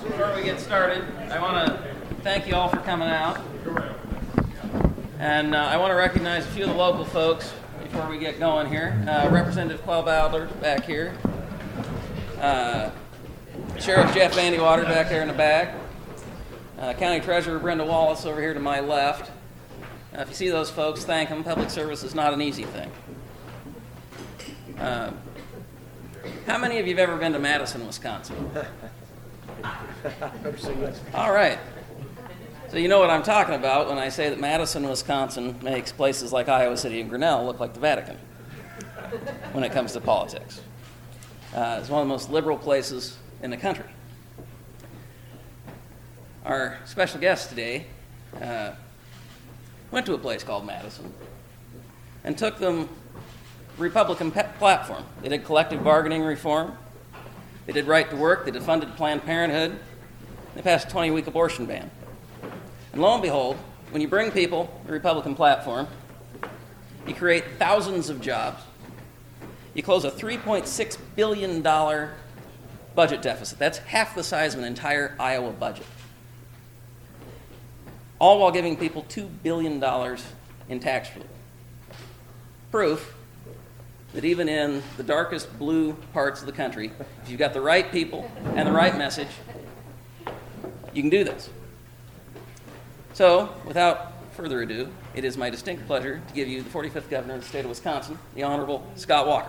Before we get started, I want to thank you all for coming out. And I want to recognize a few of the local folks before we get going here. Representative Quell Bowdler back here. Sheriff Jeff Vandewater back there in the back. County Treasurer Brenda Wallace over here to my left. If you see those folks, thank them. Public service is not an easy thing. How many of you have ever been to Madison, Wisconsin? All right. So you know what I'm talking about when I say that Madison, Wisconsin makes places like Iowa City and Grinnell look like the Vatican when it comes to politics. It's one of the most liberal places in the country. Our special guest today went to a place called Madison and took them Republican platform. They did collective bargaining reform. They did right to work. They defunded Planned Parenthood. They passed a 20-week abortion ban. And lo and behold, when you bring people the Republican platform, you create thousands of jobs. You close a $3.6 billion budget deficit. That's half the size of an entire Iowa budget. All while giving people $2 billion in tax relief. Proof that even in the darkest blue parts of the country, if you've got the right people and the right message, you can do this. So, without further ado, it is my distinct pleasure to give you the 45th Governor of the state of Wisconsin, the Honorable Scott Walker.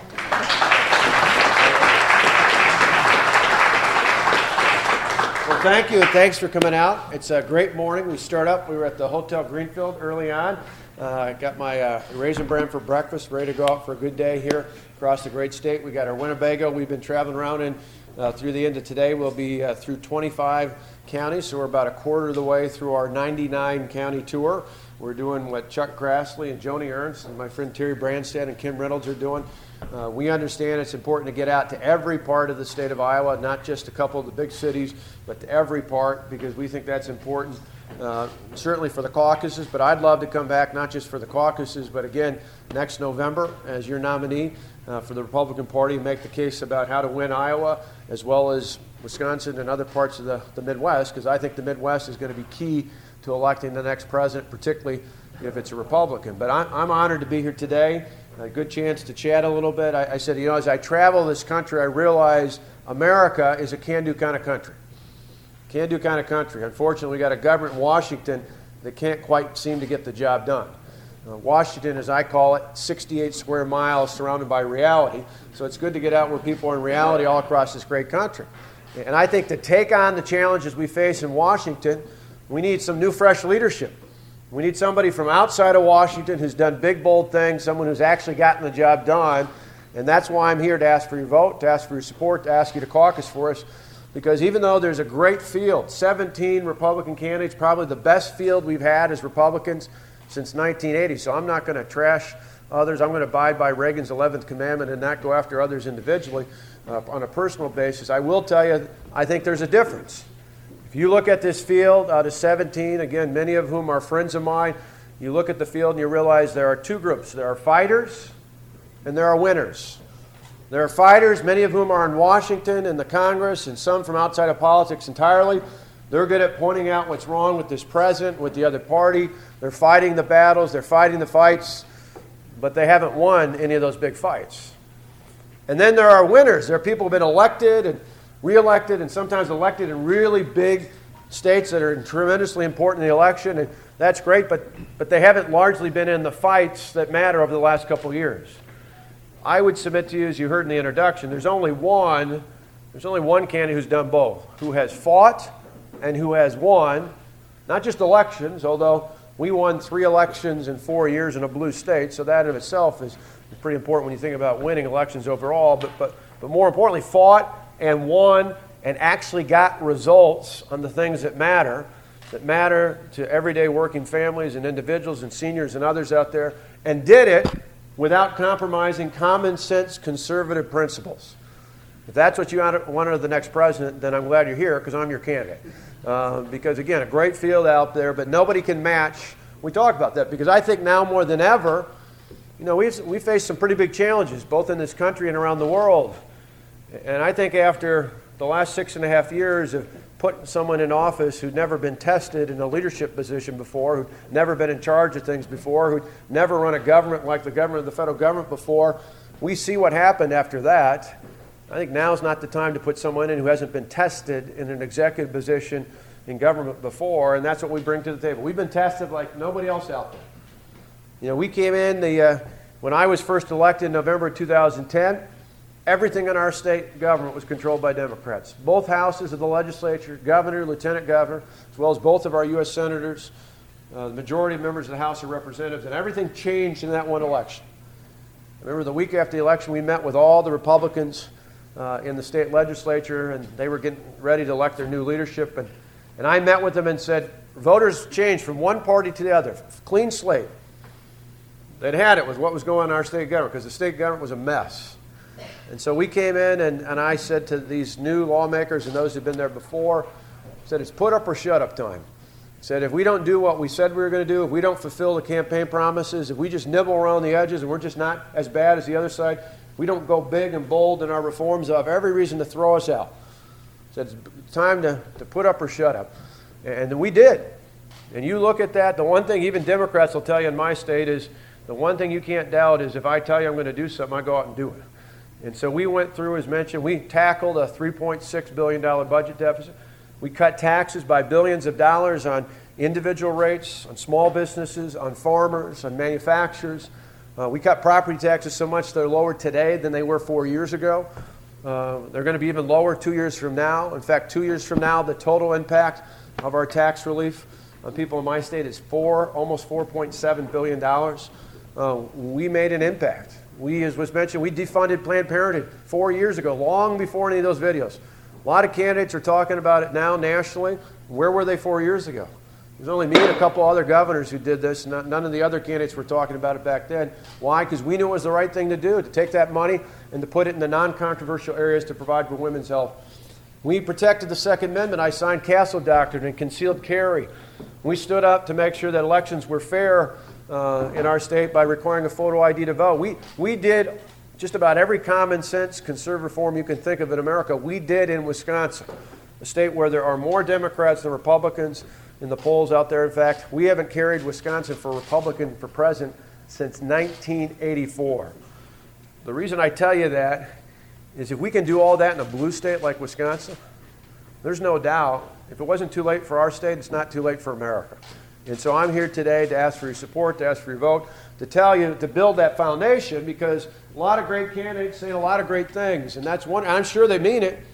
Well, thank you, and thanks for coming out. It's a great morning. We were at the Hotel Greenfield early on. I got my Raisin Bran for breakfast, ready to go out for a good day here across the great state. We got our Winnebago. We've been traveling around in through the end of today. We'll be through 25 counties, so we're about a quarter of the way through our 99 county tour. We're doing what Chuck Grassley and Joni Ernst and my friend Terry Branstad and Kim Reynolds are doing. We understand it's important to get out to every part of the state of Iowa, not just a couple of the big cities, but to every part, because we think that's important. Certainly for the caucuses, but I'd love to come back not just for the caucuses, but again next November as your nominee for the Republican Party and make the case about how to win Iowa as well as Wisconsin and other parts of the Midwest, because I think the Midwest is going to be key to electing the next president, particularly if it's a Republican. But I'm honored to be here today. A good chance to chat a little bit. I said, as I travel this country, I realize America is a can-do kind of country. Can-do kind of country. Unfortunately, we got a government in Washington that can't quite seem to get the job done. Washington, as I call it, 68 square miles surrounded by reality. So it's good to get out where people are in reality all across this great country. And I think to take on the challenges we face in Washington, we need some new, fresh leadership. We need somebody from outside of Washington who's done big, bold things, someone who's actually gotten the job done. And that's why I'm here to ask for your vote, to ask for your support, to ask you to caucus for us. Because even though there's a great field, 17 Republican candidates, probably the best field we've had as Republicans since 1980. So I'm not going to trash others. I'm going to abide by Reagan's 11th commandment and not go after others individually on a personal basis. I will tell you, I think there's a difference. If you look at this field out of 17, again, many of whom are friends of mine, you look at the field and you realize there are two groups. There are fighters and there are winners. There are fighters, many of whom are in Washington and the Congress, and some from outside of politics entirely. They're good at pointing out what's wrong with this president, with the other party. They're fighting the battles, they're fighting the fights, but they haven't won any of those big fights. And then there are winners. There are people who have been elected and reelected and sometimes elected in really big states that are tremendously important in the election, and that's great, but they haven't largely been in the fights that matter over the last couple of years. I would submit to you, as you heard in the introduction, there's only one candidate who's done both, who has fought and who has won, not just elections, although we won 3 elections in 4 years in a blue state, so that in itself is pretty important when you think about winning elections overall, but more importantly, fought and won and actually got results on the things that matter to everyday working families and individuals and seniors and others out there, and did it without compromising common sense conservative principles. If that's what you want of the next president, then I'm glad you're here because I'm your candidate. Because again, a great field out there, but nobody can match. We talk about that because I think now more than ever, we face some pretty big challenges, both in this country and around the world. And I think after the last 6.5 years of putting someone in office who'd never been tested in a leadership position before, who'd never been in charge of things before, who'd never run a government like the government of the federal government before, we see what happened after that. I think now's not the time to put someone in who hasn't been tested in an executive position in government before, and that's what we bring to the table. We've been tested like nobody else out there. You know, we came in, when I was first elected in November 2010, everything in our state government was controlled by Democrats. Both houses of the legislature, governor, lieutenant governor, as well as both of our U.S. senators, the majority of members of the House of Representatives, and everything changed in that one election. I remember the week after the election, we met with all the Republicans in the state legislature, and they were getting ready to elect their new leadership. And I met with them and said, voters changed from one party to the other, clean slate. They'd had it with what was going on in our state government because the state government was a mess. And so we came in, and I said to these new lawmakers and those who'd been there before, I said, it's put up or shut up time. I said, if we don't do what we said we were going to do, if we don't fulfill the campaign promises, if we just nibble around the edges and we're just not as bad as the other side, we don't go big and bold in our reforms, they'll have every reason to throw us out. I said, it's time to put up or shut up. And we did. And you look at that, the one thing even Democrats will tell you in my state is, the one thing you can't doubt is if I tell you I'm going to do something, I go out and do it. And so we went through, as mentioned, we tackled a $3.6 billion budget deficit. We cut taxes by billions of dollars on individual rates, on small businesses, on farmers, on manufacturers. We cut property taxes so much they're lower today than they were 4 years ago. They're going to be even lower 2 years from now. In fact, 2 years from now, the total impact of our tax relief on people in my state is almost $4.7 billion. We made an impact. We, as was mentioned, we defunded Planned Parenthood 4 years ago, long before any of those videos. A lot of candidates are talking about it now nationally. Where were they 4 years ago? There's only me and a couple other governors who did this. None of the other candidates were talking about it back then. Why? Because we knew it was the right thing to do, to take that money and to put it in the non-controversial areas to provide for women's health. We protected the Second Amendment. I signed Castle Doctrine and concealed carry. We stood up to make sure that elections were fair in our state by requiring a photo ID to vote. We did just about every common sense conservative reform you can think of in America. We did in Wisconsin, a state where there are more Democrats than Republicans in the polls out there. In fact, we haven't carried Wisconsin for Republican for president since 1984. The reason I tell you that is if we can do all that in a blue state like Wisconsin, there's no doubt, if it wasn't too late for our state, it's not too late for America. And so I'm here today to ask for your support, to ask for your vote, to tell you to build that foundation, because a lot of great candidates say a lot of great things, and that's one. I'm sure they mean it,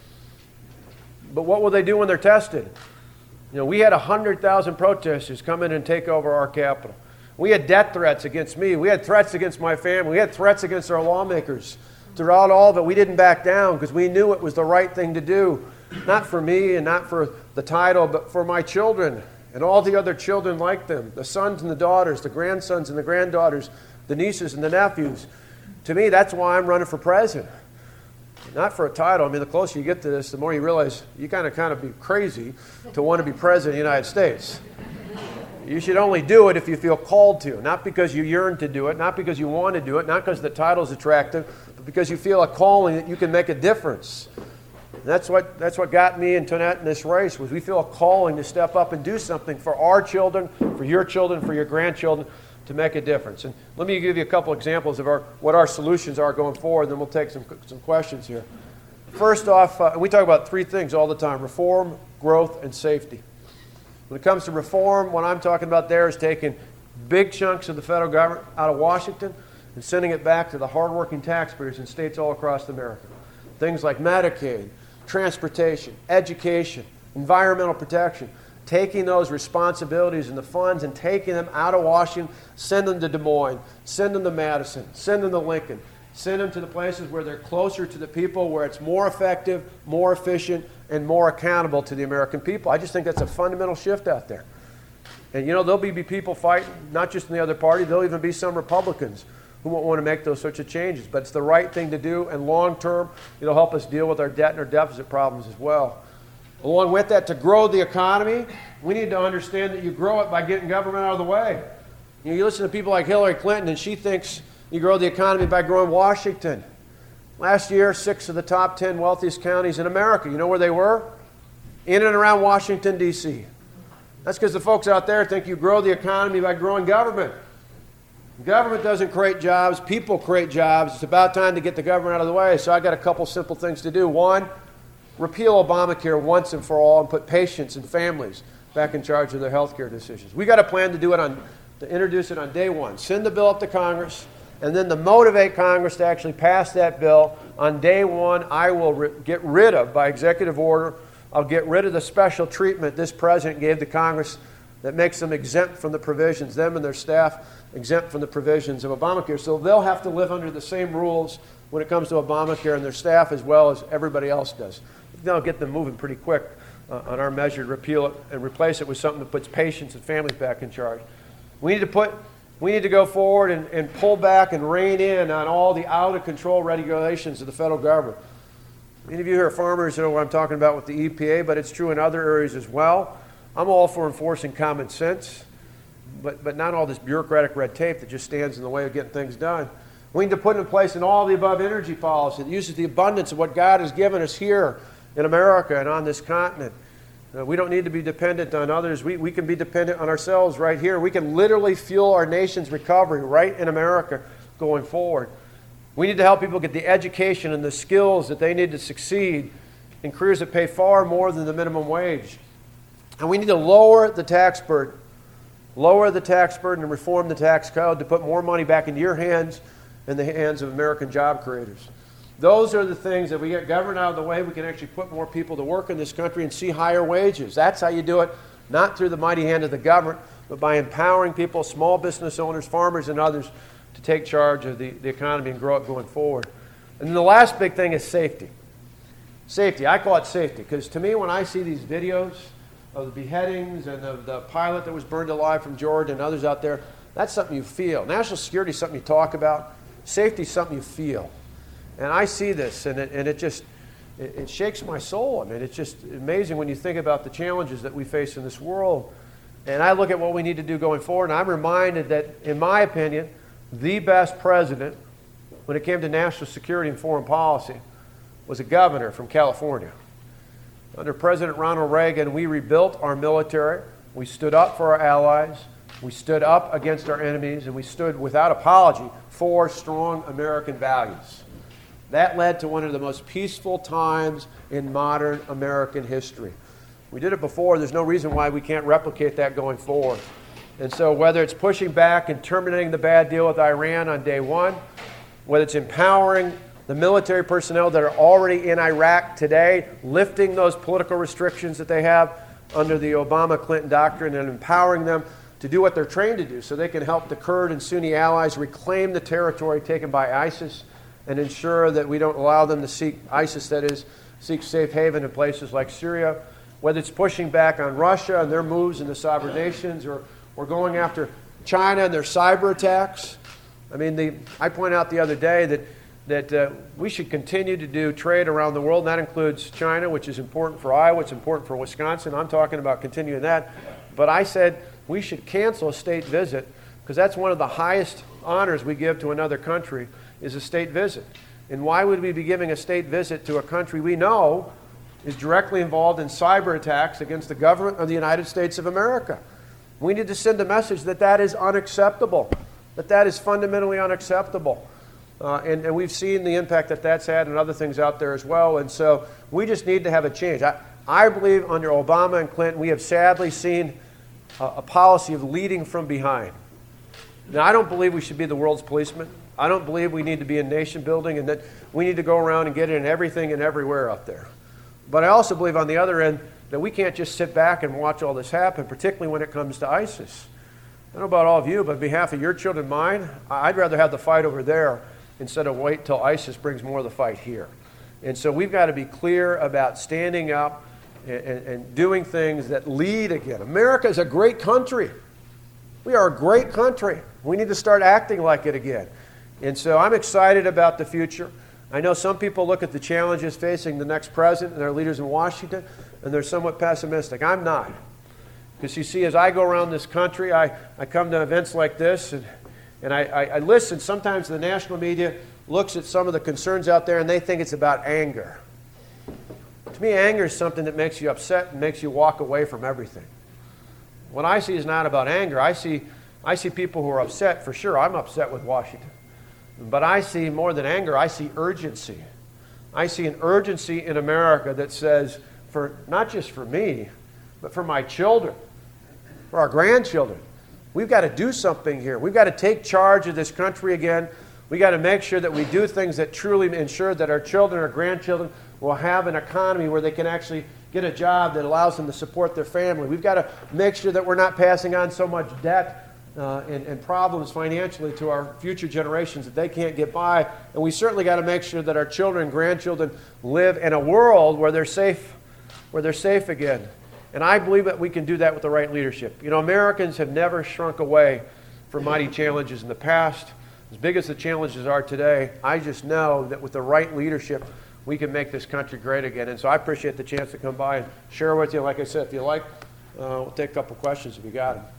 but what will they do when they're tested? You know, we had 100,000 protesters come in and take over our Capitol. We had death threats against me. We had threats against my family. We had threats against our lawmakers. Throughout all of it, we didn't back down because we knew it was the right thing to do, not for me and not for the title, but for my children and all the other children like them, the sons and the daughters, the grandsons and the granddaughters, the nieces and the nephews. To me, that's why I'm running for president. Not for a title. I mean, the closer you get to this, the more you realize you kind of be crazy to want to be president of the United States. You should only do it if you feel called to, not because you yearn to do it, not because you want to do it, not because the title is attractive, but because you feel a calling that you can make a difference. And that's what got me and Tonette in this race, was we feel a calling to step up and do something for our children, for your grandchildren, to make a difference. And let me give you a couple examples of what our solutions are going forward, then we'll take some questions here. First off, we talk about three things all the time: reform, growth, and safety. When it comes to reform, what I'm talking about there is taking big chunks of the federal government out of Washington and sending it back to the hardworking taxpayers in states all across America. Things like Medicaid, transportation, education, environmental protection. Taking those responsibilities and the funds and taking them out of Washington, send them to Des Moines, send them to Madison, send them to Lincoln, send them to the places where they're closer to the people, where it's more effective, more efficient, and more accountable to the American people. I just think that's a fundamental shift out there. And you know, there'll be people fighting, not just in the other party, there'll even be some Republicans who won't want to make those sorts of changes. But it's the right thing to do, and long term, it'll help us deal with our debt and our deficit problems as well. Along with that, to grow the economy, we need to understand that you grow it by getting government out of the way. You listen to people like Hillary Clinton, and she thinks you grow the economy by growing Washington. Last year, 6 of the top 10 wealthiest counties in America, you know where they were? In and around Washington, D.C. That's because the folks out there think you grow the economy by growing government. Government doesn't create jobs, people create jobs. It's about time to get the government out of the way. So I got a couple simple things to do. One, repeal Obamacare once and for all and put patients and families back in charge of their health care decisions. We got a plan to do it to introduce it on day one. Send the bill up to Congress, and then to motivate Congress to actually pass that bill on day one. I will get rid of, by executive order, I'll get rid of the special treatment this president gave to Congress that makes them exempt from the provisions, them and their staff exempt from the provisions of Obamacare. So they'll have to live under the same rules when it comes to Obamacare and their staff as well as everybody else does. That'll get them moving pretty quick on our measure to repeal it and replace it with something that puts patients and families back in charge. We need to go forward and pull back and rein in on all the out-of-control regulations of the federal government. Many of you here are farmers, you know what I'm talking about with the EPA, but it's true in other areas as well. I'm all for enforcing common sense, but not all this bureaucratic red tape that just stands in the way of getting things done. We need to put in place an all-of-the-above energy policy that uses the abundance of what God has given us here in America and on this continent. We don't need to be dependent on others. We can be dependent on ourselves right here. We can literally fuel our nation's recovery right in America going forward. We need to help people get the education and the skills that they need to succeed in careers that pay far more than the minimum wage. And we need to lower the tax burden. Lower the tax burden and reform the tax code to put more money back into your hands and the hands of American job creators. Those are the things that we get government out of the way. We can actually put more people to work in this country and see higher wages. That's how you do it, not through the mighty hand of the government, but by empowering people, small business owners, farmers, and others to take charge of the economy and grow it going forward. And then the last big thing is safety. Safety. I call it safety because to me when I see these videos of the beheadings and of the pilot that was burned alive from Georgia and others out there, that's something you feel. National security is something you talk about. Safety is something you feel. And I see this, and it shakes my soul. I mean, it's just amazing when you think about the challenges that we face in this world. And I look at what we need to do going forward, and I'm reminded that, in my opinion, the best president when it came to national security and foreign policy was a governor from California. Under President Ronald Reagan, we rebuilt our military. We stood up for our allies. We stood up against our enemies, and we stood without apology for strong American values. That led to one of the most peaceful times in modern American history. We did it before. There's no reason why we can't replicate that going forward. And so whether it's pushing back and terminating the bad deal with Iran on day one, whether it's empowering the military personnel that are already in Iraq today, lifting those political restrictions that they have under the Obama-Clinton doctrine and empowering them to do what they're trained to do so they can help the Kurd and Sunni allies reclaim the territory taken by ISIS and ensure that we don't allow them to seek safe haven in places like Syria, whether it's pushing back on Russia and their moves in the sovereign nations or going after China and their cyber attacks. I mean, I point out the other day that we should continue to do trade around the world, and that includes China, which is important for Iowa, it's important for Wisconsin. I'm talking about continuing that. But I said we should cancel a state visit because that's one of the highest honors we give to another country is a state visit. And why would we be giving a state visit to a country we know is directly involved in cyber attacks against the government of the United States of America? We need to send a message that is unacceptable, that is fundamentally unacceptable. And we've seen the impact that that's had and other things out there as well. And so we just need to have a change. I believe under Obama and Clinton, we have sadly seen a policy of leading from behind. Now, I don't believe we should be the world's policeman. I don't believe we need to be in nation building and that we need to go around and get in everything and everywhere out there. But I also believe on the other end that we can't just sit back and watch all this happen, particularly when it comes to ISIS. I don't know about all of you, but on behalf of your children and mine, I'd rather have the fight over there instead of wait till ISIS brings more of the fight here. And so we've got to be clear about standing up and doing things that lead again. America is a great country. We are a great country. We need to start acting like it again. And so I'm excited about the future. I know some people look at the challenges facing the next president and their leaders in Washington, and they're somewhat pessimistic. I'm not. Because you see, as I go around this country, I come to events like this, and I listen sometimes to the national media looks at some of the concerns out there and they think it's about anger. To me, anger is something that makes you upset and makes you walk away from everything. What I see is not about anger. I see people who are upset, for sure. I'm upset with Washington. But I see more than anger, I see urgency. I see an urgency in America that says, for not just for me, but for my children, for our grandchildren, we've got to do something here. We've got to take charge of this country again. We've got to make sure that we do things that truly ensure that our children, our grandchildren, will have an economy where they can actually get a job that allows them to support their family. We've got to make sure that we're not passing on so much debt and problems financially to our future generations that they can't get by. And we certainly got to make sure that our children and grandchildren live in a world where they're safe again. And I believe that we can do that with the right leadership. You know, Americans have never shrunk away from mighty challenges in the past. As big as the challenges are today, I just know that with the right leadership, we can make this country great again. And so I appreciate the chance to come by and share with you. Like I said, if you like, we'll take a couple questions if you got them.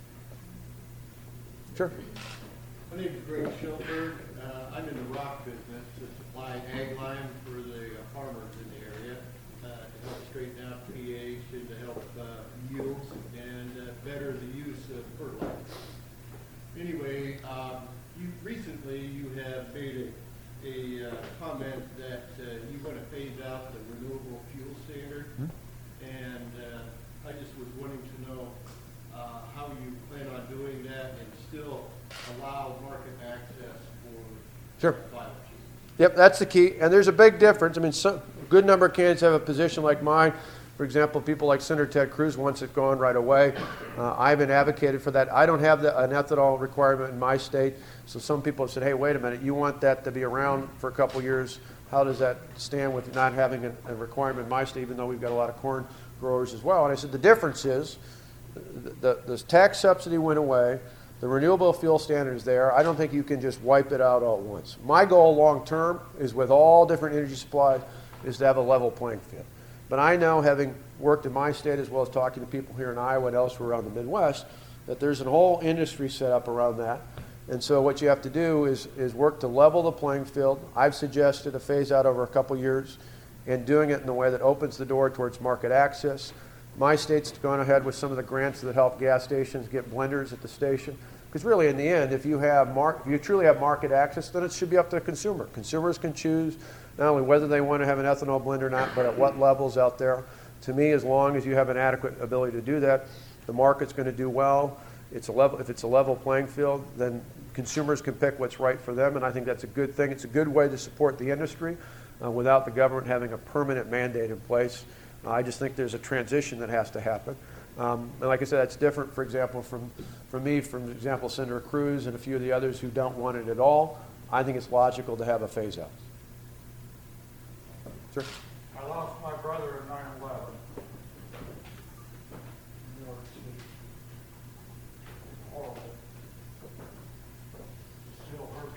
Sure. My name is Greg Schilberg. I'm in the rock business to supply ag lime for the farmers in the area to help straighten out pH and to help yields and better the use of fertilizer. Anyway, recently you have made a comment that you want to phase out the renewable fuel standard, and I just was wanting to know how you plan on doing that and still allow market access for biofuels. Yep, that's the key. And there's a big difference. I mean, a good number of candidates have a position like mine. For example, people like Senator Ted Cruz wants it gone right away. I haven't advocated for that. I don't have an ethanol requirement in my state. So some people have said, hey, wait a minute, you want that to be around for a couple years. How does that stand with not having a requirement in my state, even though we've got a lot of corn growers as well? And I said, the difference is the tax subsidy went away. The renewable fuel standard is there. I don't think you can just wipe it out all at once. My goal long term is with all different energy supplies is to have a level playing field. But I know, having worked in my state as well as talking to people here in Iowa and elsewhere around the Midwest, that there's a whole industry set up around that. And so what you have to do is work to level the playing field. I've suggested a phase out over a couple years and doing it in a way that opens the door towards market access. My state's gone ahead with some of the grants that help gas stations get blenders at the station. Because really, in the end, if you truly have market access, then it should be up to the consumer. Consumers can choose not only whether they want to have an ethanol blend or not, but at what levels out there. To me, as long as you have an adequate ability to do that, the market's going to do well. If it's a level playing field, then consumers can pick what's right for them, and I think that's a good thing. It's a good way to support the industry without the government having a permanent mandate in place. I just think there's a transition that has to happen. And like I said, that's different, for example, from me, for example, Senator Cruz and a few of the others who don't want it at all. I think it's logical to have a phase out. Sure. I lost my brother in 9/11. New York City. Horrible. Still hurts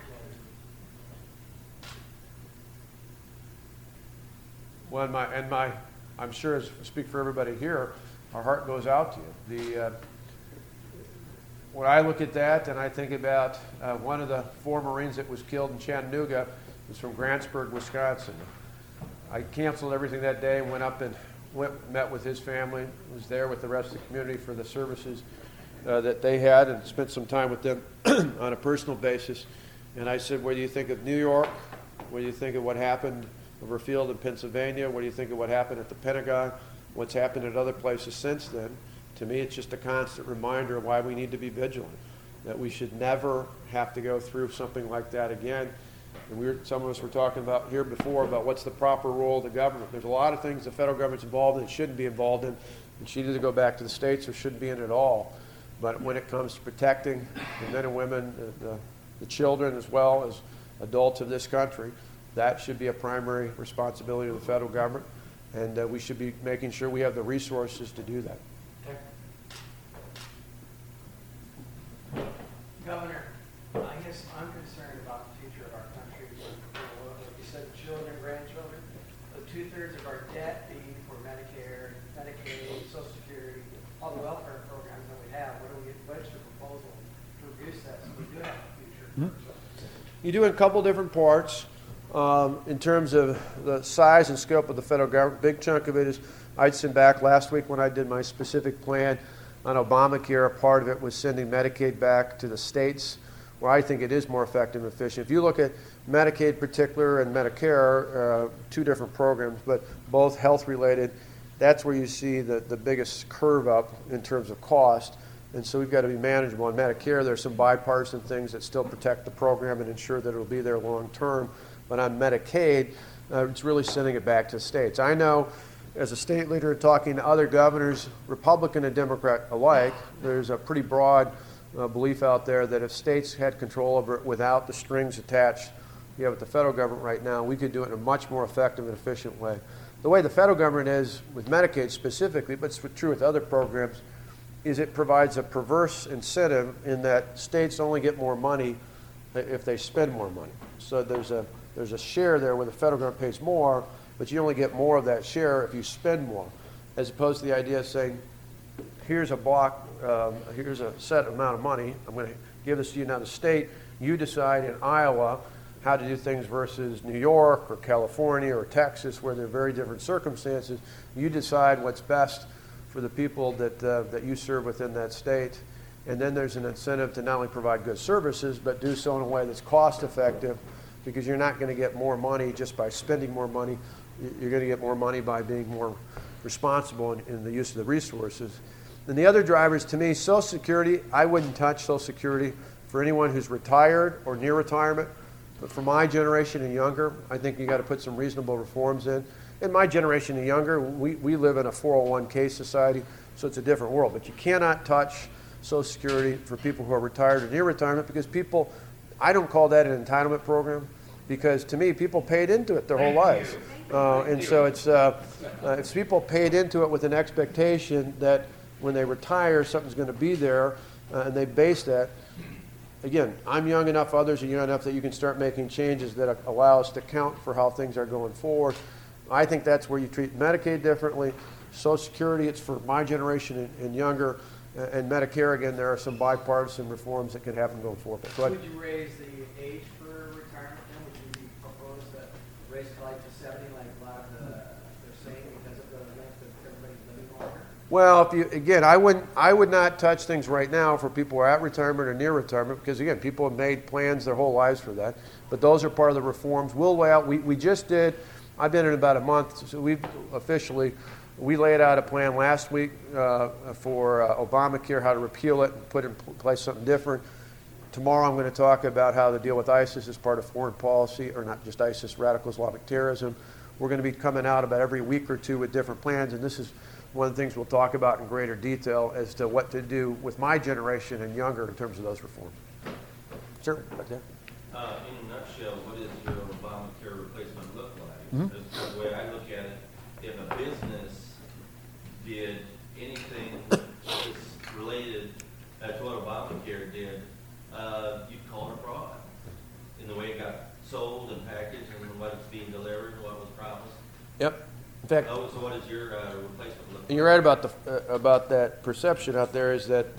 later. Well, I'm sure, as I speak for everybody here, our heart goes out to you. When I look at that and I think about one of the 4 Marines that was killed in Chattanooga, was from Grantsburg, Wisconsin. I canceled everything that day and went up and met with his family, was there with the rest of the community for the services that they had, and spent some time with them on a personal basis. And I said, what do you think of New York? What do you think of what happened over a field in Pennsylvania? What do you think of what happened at the Pentagon? What's happened at other places since then? To me, it's just a constant reminder of why we need to be vigilant, that we should never have to go through something like that again. And some of us were talking about here before about what's the proper role of the government. There's a lot of things the federal government's involved in that shouldn't be involved in. It should either go back to the states or shouldn't be in it at all. But when it comes to protecting the men and women, the children as well as adults of this country, that should be a primary responsibility of the federal government. And we should be making sure we have the resources to do that. Governor, I guess I'm concerned about the future of our country. Like you said, children, grandchildren, but 2/3 of our debt being for Medicare, Medicaid, Social Security, all the welfare programs that we have. What's your proposal to reduce that so we do have a future? You do in a couple different parts. In terms of the size and scope of the federal government, big chunk of it is, I'd send back last week when I did my specific plan on Obamacare. A part of it was sending Medicaid back to the states, where I think it is more effective and efficient. If you look at Medicaid particular and Medicare, two different programs, but both health related, that's where you see the biggest curve up in terms of cost. And so we've got to be manageable. On Medicare, there's some bipartisan things that still protect the program and ensure that it'll be there long term. But on Medicaid, it's really sending it back to the states. I know as a state leader talking to other governors, Republican and Democrat alike, there's a pretty broad belief out there that if states had control over it without the strings attached you have with the federal government right now, we could do it in a much more effective and efficient way. The way the federal government is with Medicaid specifically, but it's true with other programs, is it provides a perverse incentive in that states only get more money if they spend more money. So there's a share there where the federal government pays more, but you only get more of that share if you spend more, as opposed to the idea of saying, here's a block, here's a set amount of money, I'm going to give this to you now, the state, you decide in Iowa how to do things versus New York or California or Texas, where there are very different circumstances. You decide what's best for the people that you serve within that state. And then there's an incentive to not only provide good services, but do so in a way that's cost effective, because you're not going to get more money just by spending more money. You're going to get more money by being more responsible in the use of the resources. And the other drivers, to me, Social Security, I wouldn't touch Social Security for anyone who's retired or near retirement. But for my generation and younger, I think you got to put some reasonable reforms in. In my generation and younger, we live in a 401k society, so it's a different world. But you cannot touch Social Security for people who are retired or near retirement, because people, I don't call that an entitlement program, because to me, people paid into it their whole lives. And so it's people paid into it with an expectation that when they retire, something's going to be there, and they base that. Again, I'm young enough, others are young enough that you can start making changes that allow us to count for how things are going forward. I think that's where you treat Medicaid differently. Social Security, it's for my generation and younger. And Medicare, again, there are some bipartisan reforms that can happen going forward. Would you raise the age for retirement then? Would you propose that raise to like to 70, like a lot of they're saying, because of the length of everybody's living longer? Well, I would not touch things right now for people who are at retirement or near retirement, because again, people have made plans their whole lives for that. But those are part of the reforms. We'll lay out. We just did. I've been in about a month, so we laid out a plan last week for Obamacare, how to repeal it and put in place something different. Tomorrow I'm going to talk about how to deal with ISIS as part of foreign policy, or not just ISIS, radical Islamic terrorism. We're going to be coming out about every week or two with different plans, and this is one of the things we'll talk about in greater detail as to what to do with my generation and younger in terms of those reforms. Sure, right there. In a nutshell, what does your Obamacare replacement look like? That's the way I look at it. If a business did anything that's related to what Obamacare did, you'd call it fraud in the way it got sold and packaged and what it's being delivered and what was promised. Yep. In fact, So what does your replacement look like? you're right about that perception out there. Is that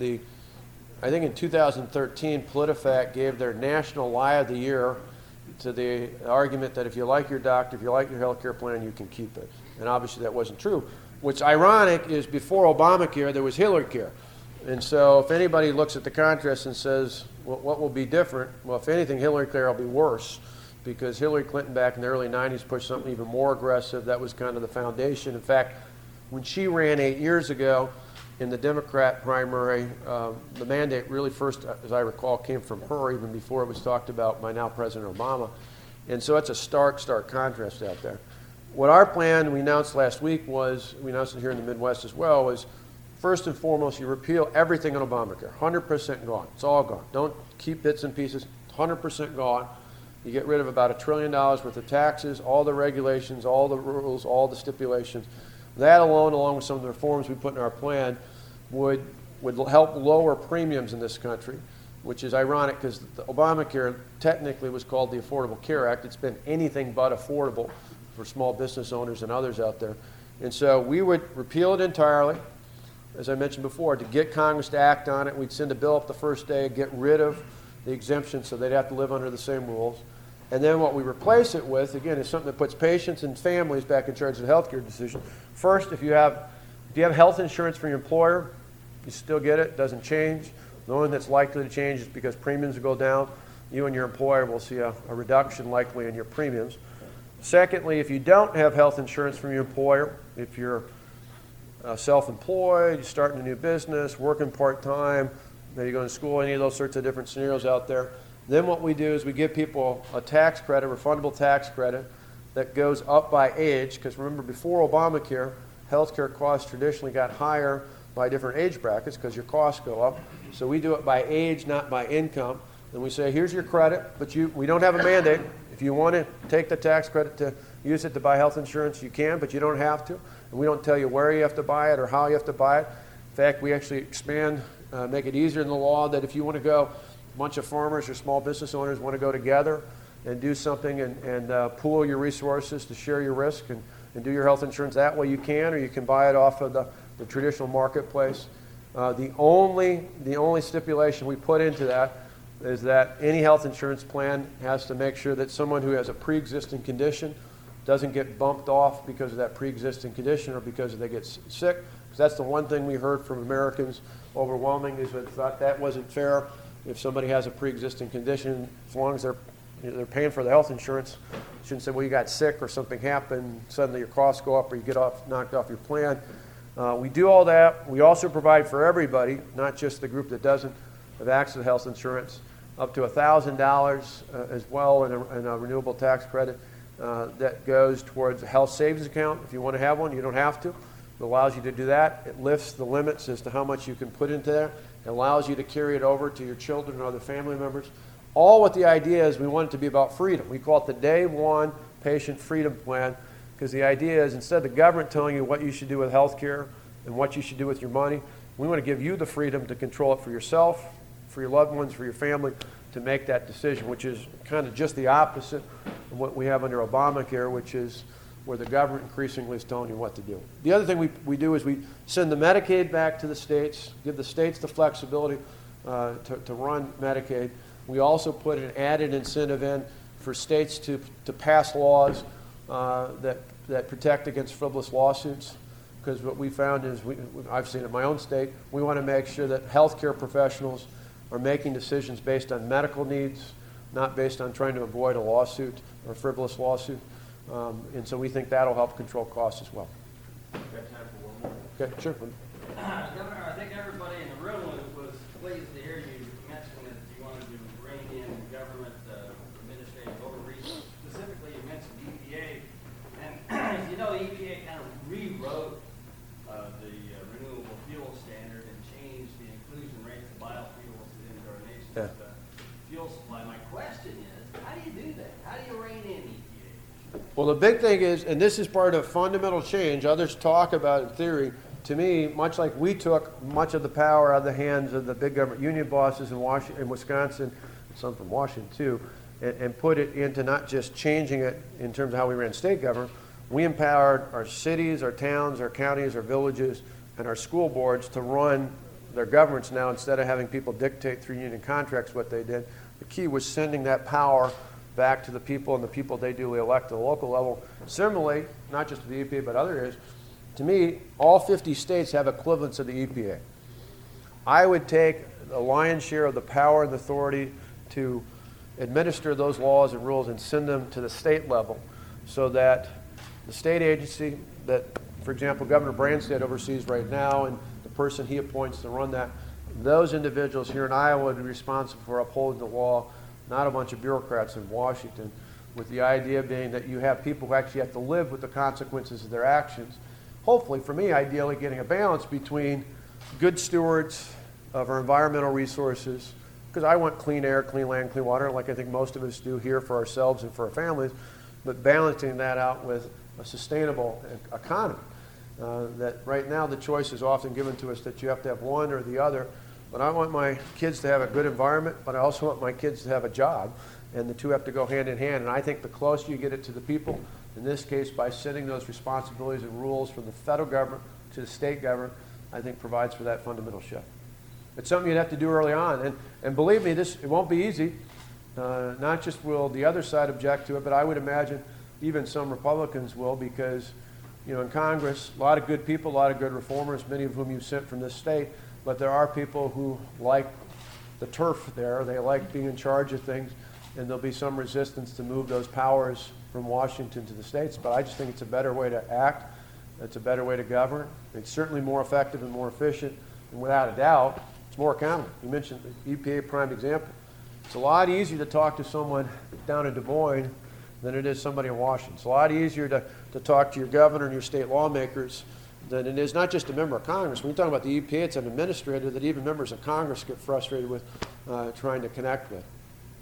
I think in 2013, PolitiFact gave their national lie of the year to the argument that if you like your doctor, if you like your health care plan, you can keep it. And obviously that wasn't true. What's ironic is before Obamacare, there was Hillary Care. And so if anybody looks at the contrast and says, well, what will be different? Well, if anything, Hillary Care will be worse, because Hillary Clinton back in the early 90s pushed something even more aggressive. That was kind of the foundation. In fact, when she ran 8 years ago in the Democrat primary, the mandate really first, as I recall, came from her even before it was talked about by now President Obama. And so it's a stark contrast out there. What our plan, we announced last week, was, we announced it here in the Midwest as well, was first and foremost, you repeal everything on Obamacare. 100% gone. It's all gone. Don't keep bits and pieces. 100% gone. You get rid of about $1 trillion worth of taxes, all the regulations, all the rules, all the stipulations. That alone, along with some of the reforms we put in our plan, would help lower premiums in this country, which is ironic because Obamacare technically was called the Affordable Care Act. It's been anything but affordable for small business owners and others out there. And so we would repeal it entirely, as I mentioned before, to get Congress to act on it. We'd send a bill up the first day, get rid of the exemption so they'd have to live under the same rules. And then what we replace it with, again, is something that puts patients and families back in charge of the healthcare decision. First, if you have health insurance from your employer, you still get it, doesn't change. The only thing that's likely to change is because premiums will go down. You and your employer will see a reduction likely in your premiums. Secondly, if you don't have health insurance from your employer, if you're self-employed, you're starting a new business, working part-time, maybe going to school, any of those sorts of different scenarios out there, then what we do is we give people a tax credit, refundable tax credit, that goes up by age, because remember, before Obamacare, healthcare costs traditionally got higher by different age brackets because your costs go up. So we do it by age, not by income. And we say, here's your credit, but we don't have a mandate. If you want to take the tax credit to use it to buy health insurance, you can, but you don't have to. And we don't tell you where you have to buy it or how you have to buy it. In fact, we actually expand, make it easier in the law that if you want to go, a bunch of farmers or small business owners want to go together and do something and pool your resources to share your risk and do your health insurance that way, you can, or you can buy it off of the traditional marketplace. The only stipulation we put into that is that any health insurance plan has to make sure that someone who has a pre-existing condition doesn't get bumped off because of that pre-existing condition or because they get sick. Because that's the one thing we heard from Americans overwhelmingly is that thought that wasn't fair. If somebody has a pre-existing condition, as long as they're paying for the health insurance, you shouldn't say, well, you got sick or something happened, suddenly your costs go up or you get knocked off your plan. We do all that. We also provide for everybody, not just the group that doesn't have access to health insurance, up to $1,000 as well in a renewable tax credit that goes towards a health savings account. If you want to have one, you don't have to. It allows you to do that. It lifts the limits as to how much you can put into there. It allows you to carry it over to your children and other family members. All with the idea is we want it to be about freedom. We call it the Day One Patient Freedom Plan because the idea is instead of the government telling you what you should do with health care and what you should do with your money, we want to give you the freedom to control it for yourself, for your loved ones, for your family, to make that decision, which is kind of just the opposite of what we have under Obamacare, which is where the government increasingly is telling you what to do. The other thing we do is we send the Medicaid back to the states, give the states the flexibility to run Medicaid. We also put an added incentive in for states to pass laws that protect against frivolous lawsuits. Because what we found is, I've seen it in my own state, we want to make sure that healthcare professionals are making decisions based on medical needs, not based on trying to avoid a lawsuit or a frivolous lawsuit. And so we think that'll help control costs as well. Got time for one more? Okay, sure. Governor, I think everybody in the room was pleased to hear you mention that you wanted to bring in government administrative overreach. Specifically, you mentioned EPA. And as you know, EPA kind of rewrote the renewable fuel standard and changed the inclusion rates of biofuels into our nation's fuel supply. My question is, how do you do that? How do you rein in EPA? Well, the big thing is, and this is part of fundamental change, others talk about in theory, to me, much like we took much of the power out of the hands of the big government union bosses in Wisconsin, some from Washington too, and put it into not just changing it in terms of how we ran state government, we empowered our cities, our towns, our counties, our villages, and our school boards to run their governments now instead of having people dictate through union contracts what they did. The key was sending that power back to the people and the people they duly elect at the local level. Similarly, not just to the EPA but other areas, to me, all 50 states have equivalents of the EPA. I would take the lion's share of the power and authority to administer those laws and rules and send them to the state level so that the state agency that, for example, Governor Branstad oversees right now and the person he appoints to run that, those individuals here in Iowa would be responsible for upholding the law, not a bunch of bureaucrats in Washington, with the idea being that you have people who actually have to live with the consequences of their actions. Hopefully, for me, ideally getting a balance between good stewards of our environmental resources, because I want clean air, clean land, clean water, like I think most of us do here for ourselves and for our families, but balancing that out with a sustainable economy. That right now the choice is often given to us that you have to have one or the other, but I want my kids to have a good environment, but I also want my kids to have a job, and the two have to go hand in hand. And I think the closer you get it to the people, in this case by sending those responsibilities and rules from the federal government to the state government, I think provides for that fundamental shift. It's something you'd have to do early on. And believe me, it won't be easy. Not just will the other side object to it, but I would imagine even some Republicans will, because, you know, in Congress, a lot of good people, a lot of good reformers, many of whom you sent from this state, but there are people who like the turf there. They like being in charge of things, and there'll be some resistance to move those powers from Washington to the states. But I just think it's a better way to act. It's a better way to govern. It's certainly more effective and more efficient, and without a doubt, it's more accountable. You mentioned the EPA prime example. It's a lot easier to talk to someone down in Des Moines than it is somebody in Washington. It's a lot easier to talk to your governor and your state lawmakers than it is not just a member of Congress. When you talk about the EPA, it's an administrator that even members of Congress get frustrated with trying to connect with.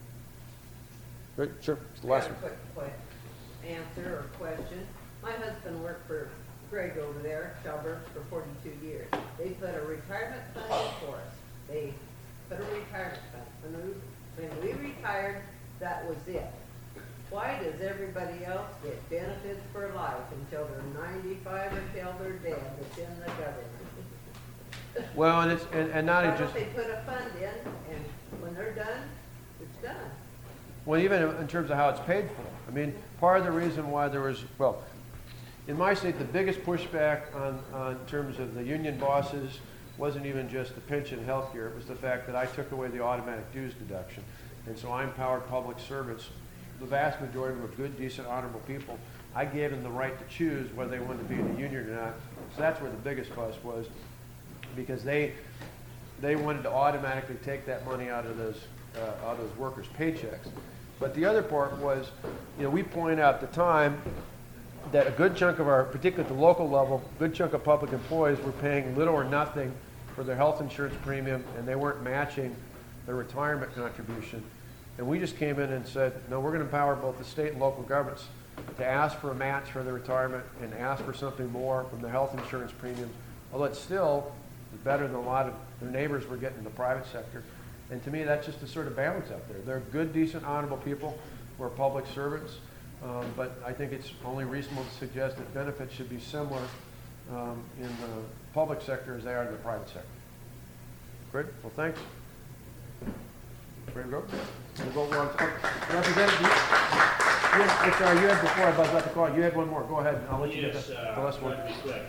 Great, sure, it's the last I one. got a quick answer or question. My husband worked for Greg over there, Shelburne, for 42 years. They put a retirement fund in for us. They put a retirement fund. When we retired, that was it. Why does everybody else get benefits for life until they're 95 or until they're dead? It's in the government. Well, and not Why just, don't they put a fund in, and when they're done, it's done? well, even in terms of how it's paid for. I mean, part of the reason why there was, well, in my state, the biggest pushback on terms of the union bosses wasn't even just the pension health care. It was the fact that I took away the automatic dues deduction. And so I empowered public servants. The vast majority of them were good, decent, honorable people. I gave them the right to choose whether they wanted to be in the union or not. So that's where the biggest fuss was, because they wanted to automatically take that money out of those workers' paychecks. But the other part was, you know, we pointed out at the time that a good chunk of our, particularly at the local level, a good chunk of public employees were paying little or nothing for their health insurance premium, and they weren't matching their retirement contribution. And we just came in and said, no, we're going to empower both the state and local governments to ask for a match for their retirement and ask for something more from the health insurance premiums, although it's still better than a lot of their neighbors were getting in the private sector. And to me, that's just a sort of balance out there. They're good, decent, honorable people who are public servants, but I think it's only reasonable to suggest that benefits should be similar in the public sector as they are in the private sector. Great. Well, thanks. Ready to go? We'll go on. Representative, I'm sorry, you had before I was about to call. You had one more. Go ahead. I'll let you get the last one. Try to be quick.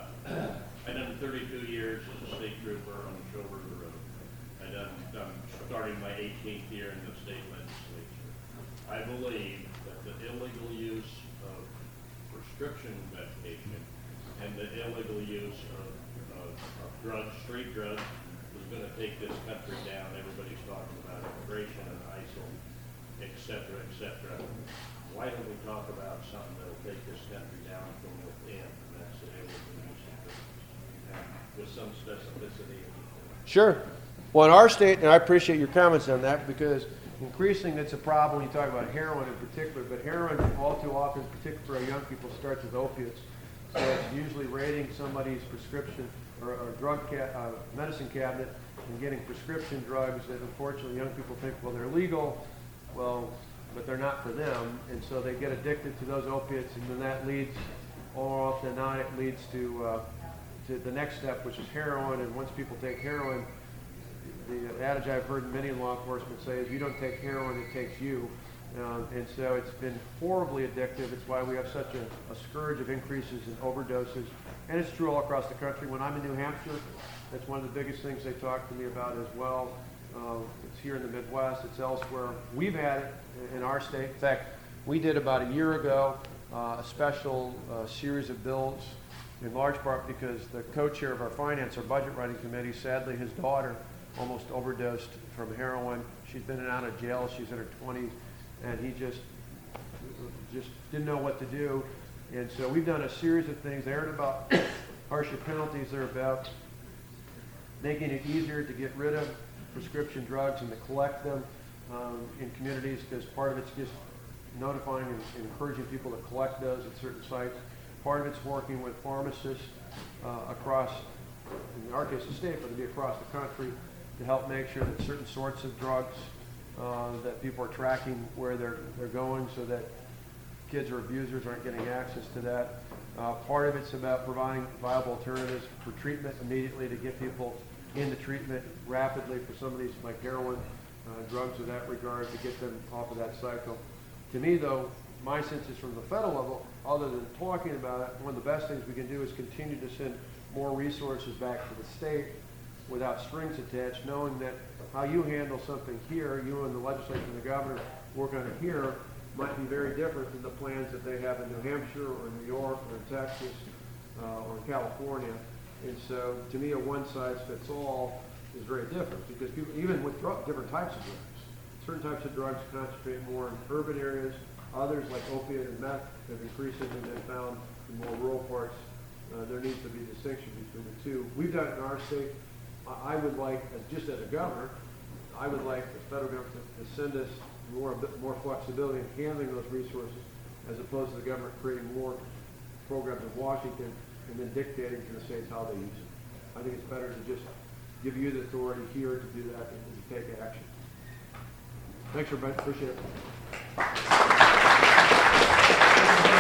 I done 32 years as a state trooper on the Shelburne Road. I'm starting my 18th year in the state legislature. I believe that the illegal use of prescription medication and the illegal use of drugs, street drugs, is going to take this country down. Everybody's talking about immigration and ISIL, et cetera, et cetera. Why don't we talk about something that will take this country down from within, and that's the illegal use of drugs, with some specificity? Sure. Well, in our state, and I appreciate your comments on that, because increasingly it's a problem when you talk about heroin in particular, but heroin all too often, particularly for our young people, starts with opiates. So it's usually raiding somebody's prescription or medicine cabinet and getting prescription drugs that unfortunately young people think, well, they're legal, well, but they're not for them, and so they get addicted to those opiates, and then that leads, more often than not, it leads to the next step, which is heroin. And once people take heroin, the adage I've heard many in law enforcement say is, you don't take heroin, it takes you. And so it's been horribly addictive. It's why we have such a scourge of increases in overdoses. And it's true all across the country. When I'm in New Hampshire, that's one of the biggest things they talk to me about as well. It's here in the Midwest, it's elsewhere. We've had it in our state. In fact, we did about a year ago a special series of bills, in large part because the co-chair of our finance, our budget writing committee, sadly his daughter almost overdosed from heroin. She's been in and out of jail. She's in her 20s. And he just didn't know what to do. And so we've done a series of things. They aren't about harsher penalties. They're about making it easier to get rid of prescription drugs and to collect them in communities, because part of it's just notifying and encouraging people to collect those at certain sites. Part of it's working with pharmacists across, in our case, the state, but it'd be across the country, to help make sure that certain sorts of drugs that people are tracking where they're going, so that kids or abusers aren't getting access to that. Part of it's about providing viable alternatives for treatment immediately to get people into treatment rapidly for some of these, like heroin, drugs of that regard, to get them off of that cycle. To me, though, my sense is from the federal level, other than talking about it, one of the best things we can do is continue to send more resources back to the state without strings attached, knowing that how you handle something here, you and the legislature and the governor work on it here, might be very different than the plans that they have in New Hampshire or New York or in Texas or in California. And so, to me, a one-size-fits-all is very different, because people, even with different types of drugs, certain types of drugs concentrate more in urban areas, others, like opiate and meth, have increasingly been found in more rural parts. There needs to be distinction between the two. We've done it in our state. I would like, just as a governor, I would like the federal government to send us a bit more flexibility in handling those resources, as opposed to the government creating more programs in Washington and then dictating to the states how they use it. I think it's better to just give you the authority here to do that and to take action. Thanks, everybody. Appreciate it.